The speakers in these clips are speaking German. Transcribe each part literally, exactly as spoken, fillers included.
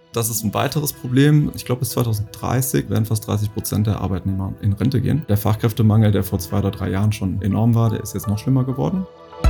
Das ist ein weiteres Problem. Ich glaube, bis zwanzig dreißig werden fast dreißig Prozent der Arbeitnehmer in Rente gehen. Der Fachkräftemangel, der vor zwei oder drei Jahren schon enorm war, der ist jetzt noch schlimmer geworden.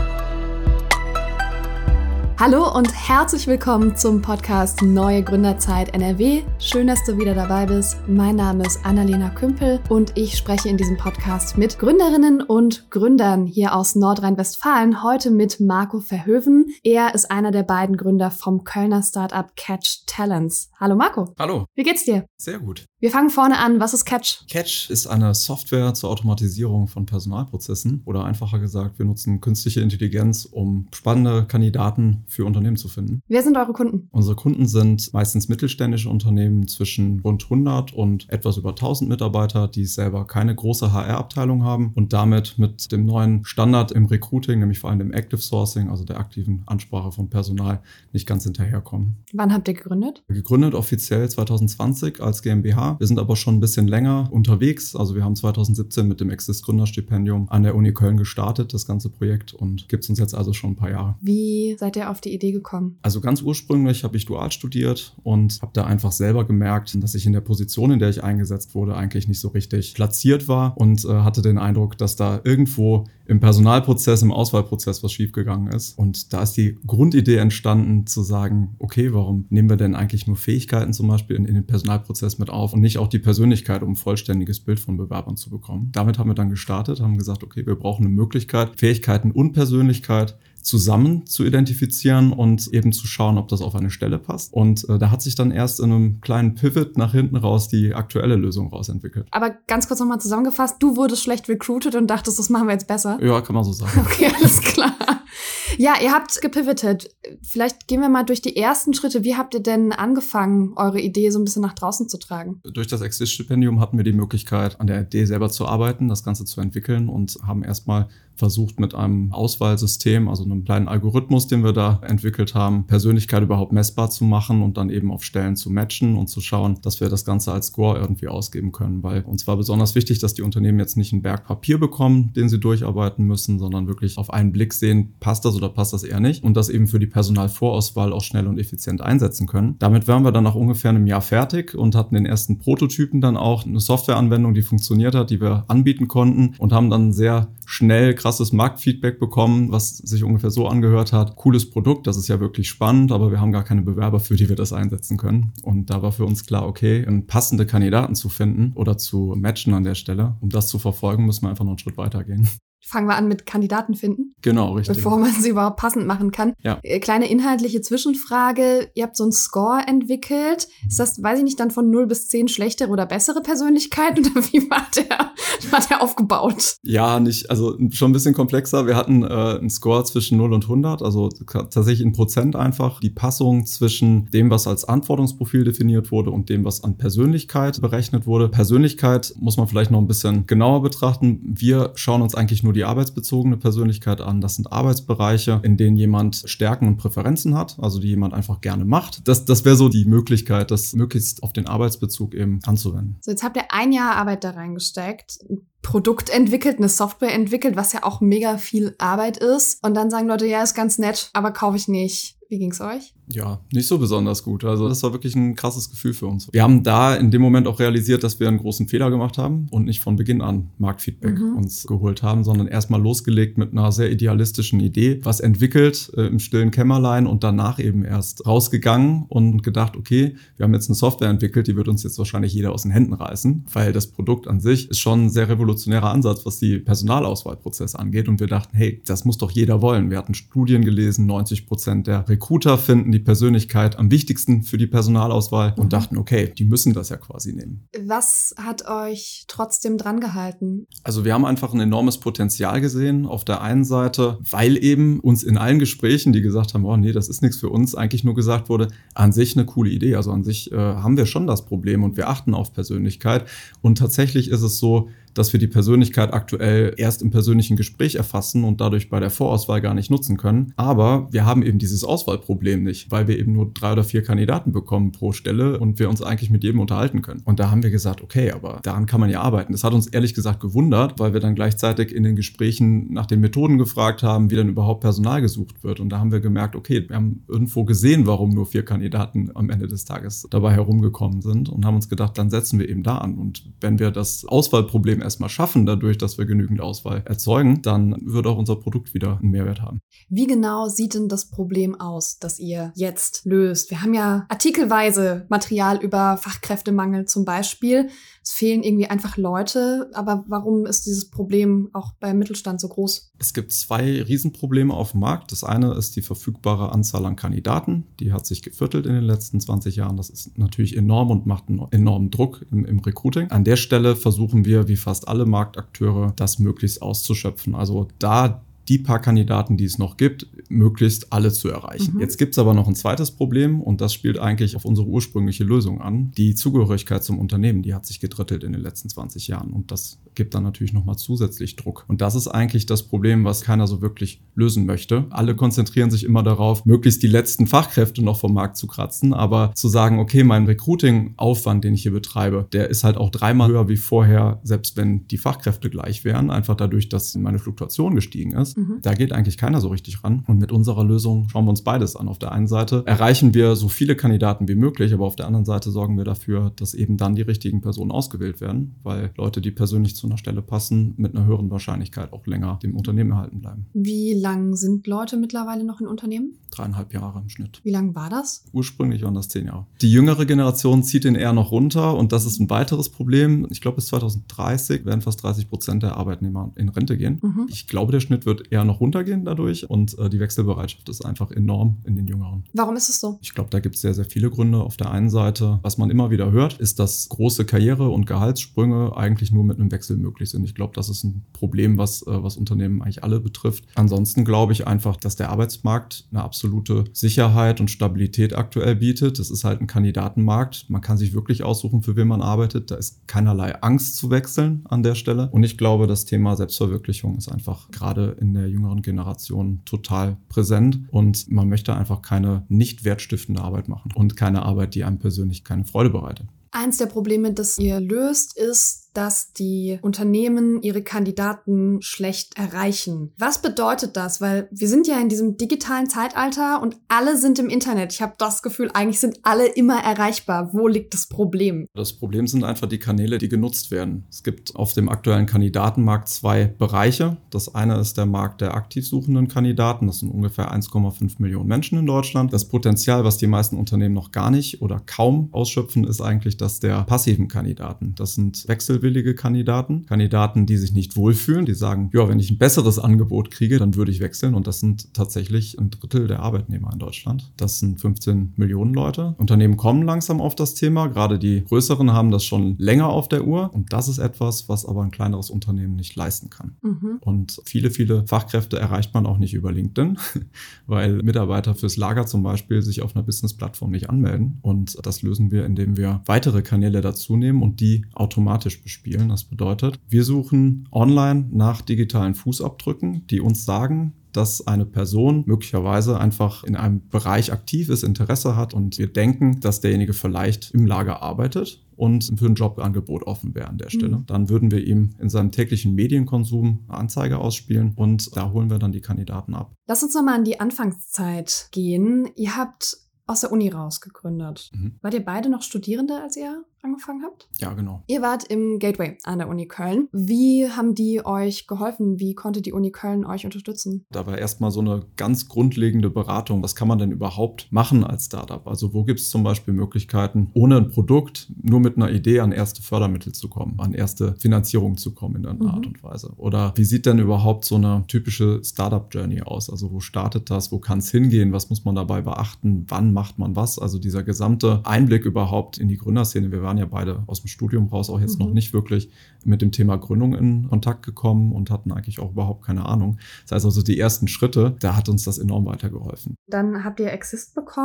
Hallo und herzlich willkommen zum Podcast Neue Gründerzeit N R W. Schön, dass du wieder dabei bist. Mein Name ist Annalena Kümpel und ich spreche in diesem Podcast mit Gründerinnen und Gründern hier aus Nordrhein-Westfalen. Heute mit Marco Verhoeven. Er ist einer der beiden Gründer vom Kölner Startup Catch Talents. Hallo Marco. Hallo. Wie geht's dir? Sehr gut. Wir fangen vorne an. Was ist Catch? Catch ist eine Software zur Automatisierung von Personalprozessen. Oder einfacher gesagt, wir nutzen künstliche Intelligenz, um spannende Kandidaten für Unternehmen zu finden. Wer sind eure Kunden? Unsere Kunden sind meistens mittelständische Unternehmen zwischen rund hundert und etwas über tausend Mitarbeiter, die selber keine große H R-Abteilung haben und damit mit dem neuen Standard im Recruiting, nämlich vor allem dem Active Sourcing, also der aktiven Ansprache von Personal, nicht ganz hinterherkommen. Wann habt ihr gegründet? Gegründet offiziell zwanzig zwanzig als GmbH. Wir sind aber schon ein bisschen länger unterwegs. Also wir haben zwanzig siebzehn mit dem Exist Gründerstipendium an der Uni Köln gestartet, das ganze Projekt, und gibt es uns jetzt also schon ein paar Jahre. Wie seid ihr auf die Idee gekommen? Also ganz ursprünglich habe ich dual studiert und habe da einfach selber gemerkt, dass ich in der Position, in der ich eingesetzt wurde, eigentlich nicht so richtig platziert war und äh, hatte den Eindruck, dass da irgendwo im Personalprozess, im Auswahlprozess was schiefgegangen ist. Und da ist die Grundidee entstanden, zu sagen, okay, warum nehmen wir denn eigentlich nur Fähigkeiten zum Beispiel in, in den Personalprozess mit auf und nicht auch die Persönlichkeit, um ein vollständiges Bild von Bewerbern zu bekommen. Damit haben wir dann gestartet, haben gesagt, okay, wir brauchen eine Möglichkeit, Fähigkeiten und Persönlichkeit zusammen zu identifizieren und eben zu schauen, ob das auf eine Stelle passt. Und äh, da hat sich dann erst in einem kleinen Pivot nach hinten raus die aktuelle Lösung rausentwickelt. Aber ganz kurz nochmal zusammengefasst, du wurdest schlecht recruited und dachtest, das machen wir jetzt besser? Ja, kann man so sagen. Okay, alles klar. Ja, ihr habt gepivotet. Vielleicht gehen wir mal durch die ersten Schritte. Wie habt ihr denn angefangen, eure Idee so ein bisschen nach draußen zu tragen? Durch das Exist-Stipendium hatten wir die Möglichkeit, an der Idee selber zu arbeiten, das Ganze zu entwickeln und haben erstmal versucht, mit einem Auswahlsystem, also einem kleinen Algorithmus, den wir da entwickelt haben, Persönlichkeit überhaupt messbar zu machen und dann eben auf Stellen zu matchen und zu schauen, dass wir das Ganze als Score irgendwie ausgeben können. Weil uns war besonders wichtig, dass die Unternehmen jetzt nicht einen Berg Papier bekommen, den sie durcharbeiten müssen, sondern wirklich auf einen Blick sehen, passt das oder passt das eher nicht, und das eben für die Personalvorauswahl auch schnell und effizient einsetzen können. Damit waren wir dann nach ungefähr einem Jahr fertig und hatten den ersten Prototypen dann auch, eine Softwareanwendung, die funktioniert hat, die wir anbieten konnten, und haben dann sehr schnell krasses Marktfeedback bekommen, was sich ungefähr so angehört hat: cooles Produkt, das ist ja wirklich spannend, aber wir haben gar keine Bewerber, für die wir das einsetzen können. Und da war für uns klar, okay, passende Kandidaten zu finden oder zu matchen an der Stelle, um das zu verfolgen, müssen wir einfach noch einen Schritt weiter gehen. Fangen wir an mit Kandidaten finden. Genau, richtig. Bevor man sie überhaupt passend machen kann. Ja. Kleine inhaltliche Zwischenfrage. Ihr habt so einen Score entwickelt. Ist das, weiß ich nicht, dann von null bis zehn schlechtere oder bessere Persönlichkeiten? Oder wie war der, war der aufgebaut? Ja, nicht, also schon ein bisschen komplexer. Wir hatten äh, einen Score zwischen null und hundert, also tatsächlich in Prozent einfach. Die Passung zwischen dem, was als Anforderungsprofil definiert wurde, und dem, was an Persönlichkeit berechnet wurde. Persönlichkeit muss man vielleicht noch ein bisschen genauer betrachten. Wir schauen uns eigentlich nur die arbeitsbezogene Persönlichkeit an. Das sind Arbeitsbereiche, in denen jemand Stärken und Präferenzen hat, also die jemand einfach gerne macht. Das, das wäre so die Möglichkeit, das möglichst auf den Arbeitsbezug eben anzuwenden. So, jetzt habt ihr ein Jahr Arbeit da reingesteckt, ein Produkt entwickelt, eine Software entwickelt, was ja auch mega viel Arbeit ist. Und dann sagen Leute, ja, ist ganz nett, aber kaufe ich nicht. Wie ging's euch? Ja, nicht so besonders gut. Also das war wirklich ein krasses Gefühl für uns. Wir haben da in dem Moment auch realisiert, dass wir einen großen Fehler gemacht haben und nicht von Beginn an Marktfeedback mhm. uns geholt haben, sondern erstmal losgelegt mit einer sehr idealistischen Idee, was entwickelt äh, im stillen Kämmerlein, und danach eben erst rausgegangen und gedacht, okay, wir haben jetzt eine Software entwickelt, die wird uns jetzt wahrscheinlich jeder aus den Händen reißen, weil das Produkt an sich ist schon ein sehr revolutionärer Ansatz, was die Personalauswahlprozess angeht, und wir dachten, hey, das muss doch jeder wollen. Wir hatten Studien gelesen, neunzig Prozent der Recruiter finden die Persönlichkeit am wichtigsten für die Personalauswahl und dachten, okay, die müssen das ja quasi nehmen. Was hat euch trotzdem dran gehalten? Also wir haben einfach ein enormes Potenzial gesehen. Auf der einen Seite, weil eben uns in allen Gesprächen, die gesagt haben, oh nee, das ist nichts für uns, eigentlich nur gesagt wurde, an sich eine coole Idee. Also an sich äh, haben wir schon das Problem und wir achten auf Persönlichkeit. Und tatsächlich ist es so, dass wir die Persönlichkeit aktuell erst im persönlichen Gespräch erfassen und dadurch bei der Vorauswahl gar nicht nutzen können. Aber wir haben eben dieses Auswahlproblem nicht, weil wir eben nur drei oder vier Kandidaten bekommen pro Stelle und wir uns eigentlich mit jedem unterhalten können. Und da haben wir gesagt, okay, aber daran kann man ja arbeiten. Das hat uns ehrlich gesagt gewundert, weil wir dann gleichzeitig in den Gesprächen nach den Methoden gefragt haben, wie dann überhaupt Personal gesucht wird. Und da haben wir gemerkt, okay, wir haben irgendwo gesehen, warum nur vier Kandidaten am Ende des Tages dabei herumgekommen sind und haben uns gedacht, dann setzen wir eben da an. Und wenn wir das Auswahlproblem erstmal schaffen, dadurch, dass wir genügend Auswahl erzeugen, dann wird auch unser Produkt wieder einen Mehrwert haben. Wie genau sieht denn das Problem aus, das ihr jetzt löst? Wir haben ja artikelweise Material über Fachkräftemangel zum Beispiel. Es fehlen irgendwie einfach Leute. Aber warum ist dieses Problem auch beim Mittelstand so groß? Es gibt zwei Riesenprobleme auf dem Markt. Das eine ist die verfügbare Anzahl an Kandidaten. Die hat sich geviertelt in den letzten zwanzig Jahren. Das ist natürlich enorm und macht einen enormen Druck im, im Recruiting. An der Stelle versuchen wir, wie fast alle Marktakteure, das möglichst auszuschöpfen. Also da die paar Kandidaten, die es noch gibt, möglichst alle zu erreichen. Mhm. Jetzt gibt es aber noch ein zweites Problem und das spielt eigentlich auf unsere ursprüngliche Lösung an. Die Zugehörigkeit zum Unternehmen, die hat sich gedrittelt in den letzten zwanzig Jahren und das gibt dann natürlich nochmal zusätzlich Druck. Und das ist eigentlich das Problem, was keiner so wirklich lösen möchte. Alle konzentrieren sich immer darauf, möglichst die letzten Fachkräfte noch vom Markt zu kratzen, aber zu sagen, okay, mein Recruiting-Aufwand, den ich hier betreibe, der ist halt auch dreimal höher wie vorher, selbst wenn die Fachkräfte gleich wären, einfach dadurch, dass meine Fluktuation gestiegen ist. Mhm. Da geht eigentlich keiner so richtig ran. Und mit unserer Lösung schauen wir uns beides an. Auf der einen Seite erreichen wir so viele Kandidaten wie möglich, aber auf der anderen Seite sorgen wir dafür, dass eben dann die richtigen Personen ausgewählt werden, weil Leute, die persönlich zu einer Stelle passen, mit einer höheren Wahrscheinlichkeit auch länger dem Unternehmen erhalten bleiben. Wie lang sind Leute mittlerweile noch in Unternehmen? Dreieinhalb Jahre im Schnitt. Wie lang war das? Ursprünglich waren das zehn Jahre. Die jüngere Generation zieht den eher noch runter und das ist ein weiteres Problem. Ich glaube, bis zwanzig dreißig werden fast dreißig Prozent der Arbeitnehmer in Rente gehen. Mhm. Ich glaube, der Schnitt wird eher noch runtergehen dadurch und äh, die Wechselbereitschaft ist einfach enorm in den Jüngeren. Warum ist es so? Ich glaube, da gibt es sehr, sehr viele Gründe. Auf der einen Seite, was man immer wieder hört, ist, dass große Karriere- und Gehaltssprünge eigentlich nur mit einem Wechsel möglich sind. Ich glaube, das ist ein Problem, was, äh, was Unternehmen eigentlich alle betrifft. Ansonsten glaube ich einfach, dass der Arbeitsmarkt eine absolute Sicherheit und Stabilität aktuell bietet. Es ist halt ein Kandidatenmarkt. Man kann sich wirklich aussuchen, für wen man arbeitet. Da ist keinerlei Angst zu wechseln an der Stelle. Und ich glaube, das Thema Selbstverwirklichung ist einfach gerade in der jüngeren Generation total präsent. Und man möchte einfach keine nicht wertstiftende Arbeit machen und keine Arbeit, die einem persönlich keine Freude bereitet. Eins der Probleme, das ihr löst, ist, dass die Unternehmen ihre Kandidaten schlecht erreichen. Was bedeutet das? Weil wir sind ja in diesem digitalen Zeitalter und alle sind im Internet. Ich habe das Gefühl, eigentlich sind alle immer erreichbar. Wo liegt das Problem? Das Problem sind einfach die Kanäle, die genutzt werden. Es gibt auf dem aktuellen Kandidatenmarkt zwei Bereiche. Das eine ist der Markt der aktiv suchenden Kandidaten. Das sind ungefähr eins Komma fünf Millionen Menschen in Deutschland. Das Potenzial, was die meisten Unternehmen noch gar nicht oder kaum ausschöpfen, ist eigentlich das der passiven Kandidaten. Das sind wechselwillige Kandidaten, Kandidaten, die sich nicht wohlfühlen, die sagen, ja, wenn ich ein besseres Angebot kriege, dann würde ich wechseln und das sind tatsächlich ein Drittel der Arbeitnehmer in Deutschland. Das sind fünfzehn Millionen Leute. Unternehmen kommen langsam auf das Thema, gerade die größeren haben das schon länger auf der Uhr und das ist etwas, was aber ein kleineres Unternehmen nicht leisten kann. Mhm. Und viele, viele Fachkräfte erreicht man auch nicht über LinkedIn, weil Mitarbeiter fürs Lager zum Beispiel sich auf einer Business-Plattform nicht anmelden und das lösen wir, indem wir weitere Kanäle dazu nehmen und die automatisch bespielen. Das bedeutet, wir suchen online nach digitalen Fußabdrücken, die uns sagen, dass eine Person möglicherweise einfach in einem Bereich aktiv ist, Interesse hat und wir denken, dass derjenige vielleicht im Lager arbeitet und für ein Jobangebot offen wäre an der Stelle. Mhm. Dann würden wir ihm in seinem täglichen Medienkonsum eine Anzeige ausspielen und da holen wir dann die Kandidaten ab. Lass uns nochmal an die Anfangszeit gehen. Ihr habt aus der Uni raus gegründet. Mhm. Wart ihr beide noch Studierende, als ihr angefangen habt? Ja, genau. Ihr wart im Gateway an der Uni Köln. Wie haben die euch geholfen? Wie konnte die Uni Köln euch unterstützen? Da war erstmal so eine ganz grundlegende Beratung. Was kann man denn überhaupt machen als Startup? Also wo gibt es zum Beispiel Möglichkeiten, ohne ein Produkt, nur mit einer Idee an erste Fördermittel zu kommen, an erste Finanzierung zu kommen in einer mhm. Art und Weise? Oder wie sieht denn überhaupt so eine typische Startup-Journey aus? Also wo startet das? Wo kann es hingehen? Was muss man dabei beachten? Wann macht man was? Also dieser gesamte Einblick überhaupt in die Gründerszene. Wir waren ja beide aus dem Studium raus, auch jetzt mhm. noch nicht wirklich mit dem Thema Gründung in Kontakt gekommen und hatten eigentlich auch überhaupt keine Ahnung. Das heißt also die ersten Schritte, da hat uns das enorm weitergeholfen. Dann habt ihr Exist bekommen.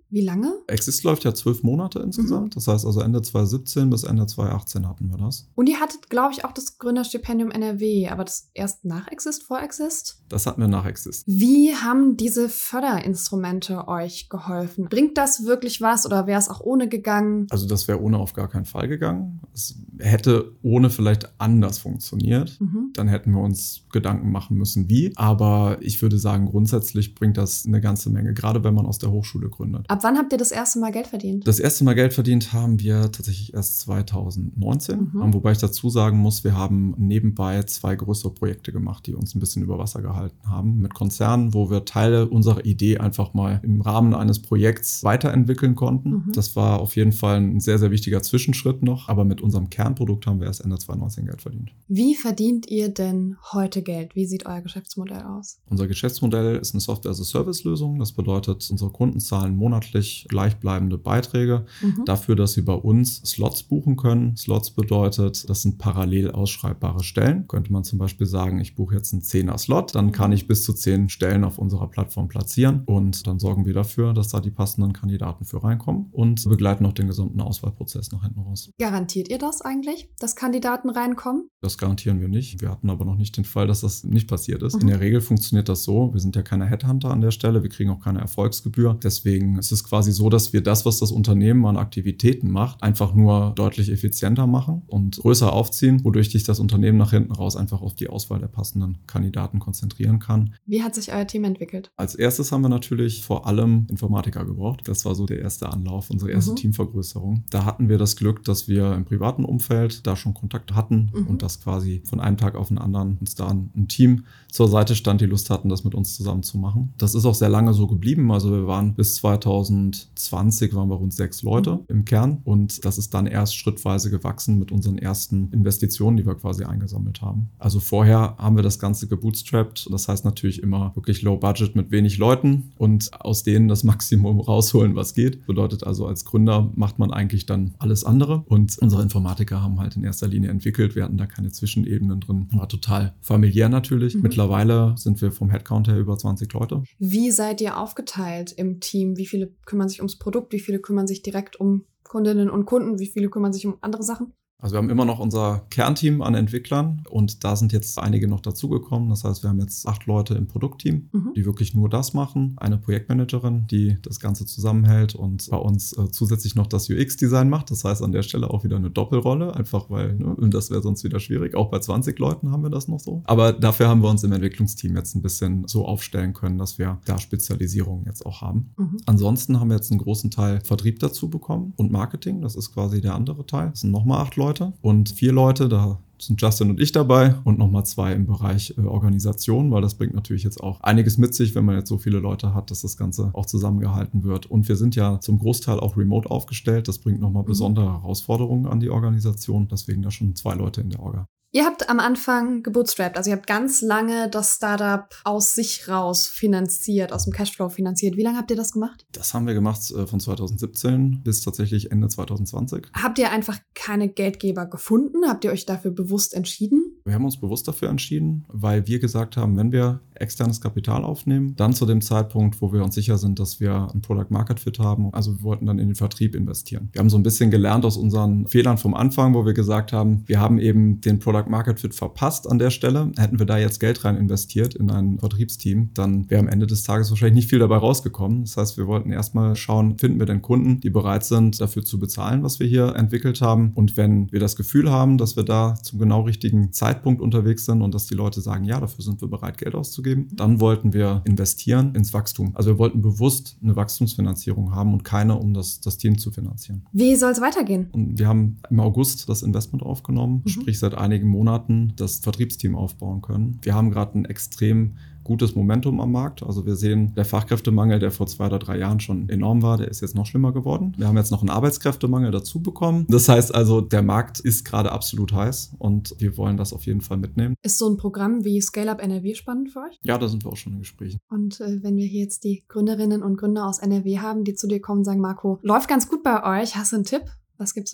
Wie lange? Exist läuft ja zwölf Monate insgesamt. Mhm. Das heißt also Ende zwanzig siebzehn bis Ende zwanzig achtzehn hatten wir das. Und ihr hattet, glaube ich, auch das Gründerstipendium N R W, aber das erst nach Exist, vor Exist? Das hatten wir nach Exist. Wie haben diese Förderinstrumente euch geholfen? Bringt das wirklich was oder wäre es auch ohne gegangen? Also das wäre ohne auf gar keinen Fall gegangen. Es hätte ohne vielleicht anders funktioniert. Mhm. Dann hätten wir uns Gedanken machen müssen, wie. Aber ich würde sagen, grundsätzlich bringt das eine ganze Menge, gerade wenn man aus der Hochschule gründet. Ab wann habt ihr das erste Mal Geld verdient? Das erste Mal Geld verdient haben wir tatsächlich erst zwanzig neunzehn. Mhm. Wobei ich dazu sagen muss, wir haben nebenbei zwei größere Projekte gemacht, die uns ein bisschen über Wasser gehalten haben. Mit Konzernen, wo wir Teile unserer Idee einfach mal im Rahmen eines Projekts weiterentwickeln konnten. Mhm. Das war auf jeden Fall ein sehr, sehr wichtiger Zwischenschritt noch. Aber mit unserem Kernprodukt haben wir erst Ende zwanzig neunzehn Geld verdient. Wie verdient ihr denn heute Geld? Wie sieht euer Geschäftsmodell aus? Unser Geschäftsmodell ist eine Software-as-a-Service-Lösung. Das bedeutet, unsere Kunden zahlen monatlich gleichbleibende Beiträge mhm. dafür, dass sie bei uns Slots buchen können. Slots bedeutet, das sind parallel ausschreibbare Stellen. Könnte man zum Beispiel sagen, ich buche jetzt einen Zehner-Slot, dann kann ich bis zu zehn Stellen auf unserer Plattform platzieren und dann sorgen wir dafür, dass da die passenden Kandidaten für reinkommen und begleiten auch den gesamten Auswahlprozess nach hinten raus. Garantiert ihr das eigentlich, dass Kandidaten reinkommen? Das garantieren wir nicht. Wir hatten aber noch nicht den Fall, dass das nicht passiert ist. Mhm. In der Regel funktioniert das so. Wir sind ja keine Headhunter an der Stelle. Wir kriegen auch keine Erfolgsgebühr. Deswegen ist es quasi so, dass wir das, was das Unternehmen an Aktivitäten macht, einfach nur deutlich effizienter machen und größer aufziehen, wodurch sich das Unternehmen nach hinten raus einfach auf die Auswahl der passenden Kandidaten konzentrieren kann. Wie hat sich euer Team entwickelt? Als erstes haben wir natürlich vor allem Informatiker gebraucht. Das war so der erste Anlauf, unsere erste mhm. Teamvergrößerung. Da hatten wir das Glück, dass wir im privaten Umfeld da schon Kontakt hatten mhm. und das quasi von einem Tag auf den anderen uns da ein Team zur Seite stand, die Lust hatten, das mit uns zusammen zu machen. Das ist auch sehr lange so geblieben. Also wir waren bis zwanzig zwanzig waren wir rund sechs Leute mhm. im Kern und das ist dann erst schrittweise gewachsen mit unseren ersten Investitionen, die wir quasi eingesammelt haben. Also vorher haben wir das Ganze gebootstrapped. Das heißt natürlich immer wirklich low budget mit wenig Leuten und aus denen das Maximum rausholen, was geht. Bedeutet also, als Gründer macht man eigentlich dann alles andere und unsere Informatiker haben halt in erster Linie entwickelt. Wir hatten da keine Zwischenebenen drin. War total familiär natürlich. Mhm. Mittlerweile sind wir vom Headcount her über zwanzig Leute. Wie seid ihr aufgeteilt im Team? Wie viele kümmern sich ums Produkt? Wie viele kümmern sich direkt um Kundinnen und Kunden? Wie viele kümmern sich um andere Sachen? Also wir haben immer noch unser Kernteam an Entwicklern und da sind jetzt einige noch dazugekommen. Das heißt, wir haben jetzt acht Leute im Produktteam, mhm. die wirklich nur das machen. Eine Projektmanagerin, die das Ganze zusammenhält und bei uns äh, zusätzlich noch das U X-Design macht. Das heißt, an der Stelle auch wieder eine Doppelrolle, einfach weil, ne, das wäre sonst wieder schwierig. Auch bei zwanzig Leuten haben wir das noch so. Aber dafür haben wir uns im Entwicklungsteam jetzt ein bisschen so aufstellen können, dass wir da Spezialisierungen jetzt auch haben. Mhm. Ansonsten haben wir jetzt einen großen Teil Vertrieb dazu bekommen und Marketing. Das ist quasi der andere Teil. Das sind nochmal acht Leute. Und vier Leute, da sind Justin und ich dabei und nochmal zwei im Bereich äh, Organisation, weil das bringt natürlich jetzt auch einiges mit sich, wenn man jetzt so viele Leute hat, dass das Ganze auch zusammengehalten wird. Und wir sind ja zum Großteil auch remote aufgestellt. Das bringt nochmal besondere Herausforderungen an die Organisation. Deswegen da schon zwei Leute in der Orga. Ihr habt am Anfang gebootstrapped, also ihr habt ganz lange das Startup aus sich raus finanziert, aus dem Cashflow finanziert. Wie lange habt ihr das gemacht? Das haben wir gemacht von zwanzig siebzehn bis tatsächlich Ende zwanzig zwanzig. Habt ihr einfach keine Geldgeber gefunden? Habt ihr euch dafür bewusst entschieden? Wir haben uns bewusst dafür entschieden, weil wir gesagt haben, wenn wir externes Kapital aufnehmen, dann zu dem Zeitpunkt, wo wir uns sicher sind, dass wir ein Product Market Fit haben. Also wir wollten dann in den Vertrieb investieren. Wir haben so ein bisschen gelernt aus unseren Fehlern vom Anfang, wo wir gesagt haben, wir haben eben den Product Market Fit verpasst an der Stelle. Hätten wir da jetzt Geld rein investiert in ein Vertriebsteam, dann wäre am Ende des Tages wahrscheinlich nicht viel dabei rausgekommen. Das heißt, wir wollten erstmal schauen, finden wir denn Kunden, die bereit sind, dafür zu bezahlen, was wir hier entwickelt haben. Und wenn wir das Gefühl haben, dass wir da zum genau richtigen Zeitpunkt unterwegs sind und dass die Leute sagen, ja, dafür sind wir bereit, Geld auszugeben, dann wollten wir investieren ins Wachstum. Also wir wollten bewusst eine Wachstumsfinanzierung haben und keine, um das, das Team zu finanzieren. Wie soll es weitergehen? Und wir haben im August das Investment aufgenommen, mhm. sprich seit einigen Monaten das Vertriebsteam aufbauen können. Wir haben gerade ein extrem gutes Momentum am Markt. Also wir sehen, der Fachkräftemangel, der vor zwei oder drei Jahren schon enorm war, der ist jetzt noch schlimmer geworden. Wir haben jetzt noch einen Arbeitskräftemangel dazu bekommen. Das heißt also, der Markt ist gerade absolut heiß und wir wollen das auf jeden Fall mitnehmen. Ist so ein Programm wie Scale-Up N R W spannend für euch? Ja, da sind wir auch schon in Gesprächen. Und äh, wenn wir hier jetzt die Gründerinnen und Gründer aus N R W haben, die zu dir kommen und sagen, Marco, läuft ganz gut bei euch, hast du einen Tipp? Was gibst du mit?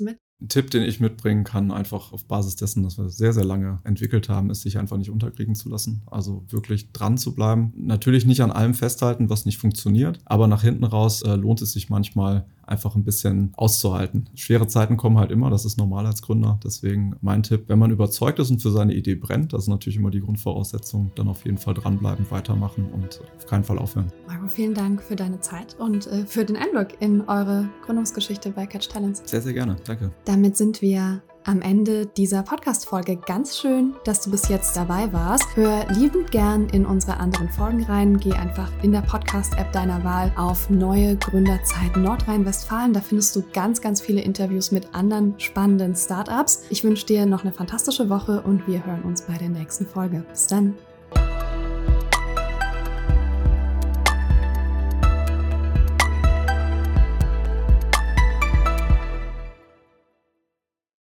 Ein Tipp, den ich mitbringen kann, einfach auf Basis dessen, dass wir sehr, sehr lange entwickelt haben, ist, sich einfach nicht unterkriegen zu lassen. Also wirklich dran zu bleiben. Natürlich nicht an allem festhalten, was nicht funktioniert, aber nach hinten raus äh, lohnt es sich manchmal, einfach ein bisschen auszuhalten. Schwere Zeiten kommen halt immer, das ist normal als Gründer. Deswegen mein Tipp, wenn man überzeugt ist und für seine Idee brennt, das ist natürlich immer die Grundvoraussetzung, dann auf jeden Fall dranbleiben, weitermachen und auf keinen Fall aufhören. Marco, vielen Dank für deine Zeit und äh, für den Einblick in eure Gründungsgeschichte bei Catch Talents. Sehr, sehr gerne. Danke. Damit sind wir am Ende dieser Podcast-Folge. Ganz schön, dass du bis jetzt dabei warst. Hör liebend gern in unsere anderen Folgen rein. Geh einfach in der Podcast-App deiner Wahl auf Neue Gründerzeit Nordrhein-Westfalen. Da findest du ganz, ganz viele Interviews mit anderen spannenden Startups. Ich wünsche dir noch eine fantastische Woche und wir hören uns bei der nächsten Folge. Bis dann.